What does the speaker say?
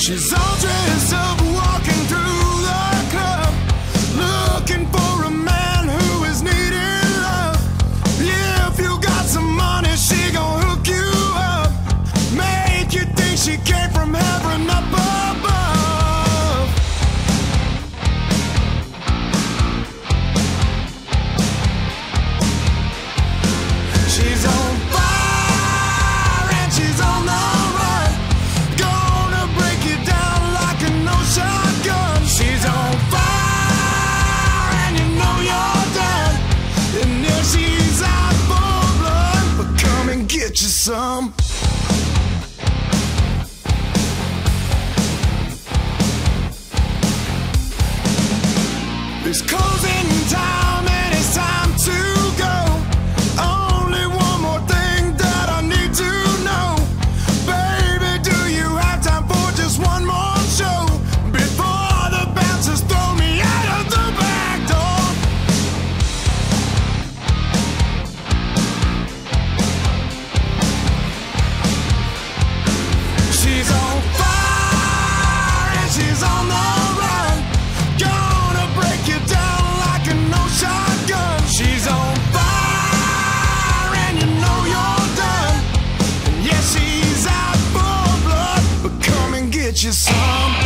She's all dressed up, walking through the club, looking for a man who is needing love. Yeah, if you got some money, she gon' hook you up, make you think she came from heaven up above. She's on fire and she's on the run, gonna break you down like a no-shotgun. She's on fire and you know you're done, and if she's out for blood, but come and get you some. It's closing time and it's time to go. Only one more thing that I need to know. Baby, do you have time for just one more show before the bouncers throw me out of the back door? She's on fire and she's on the run, gonna break you down like a no-shotgun. She's on fire and you know you're done, and yeah, she's out for blood, but come and get you some.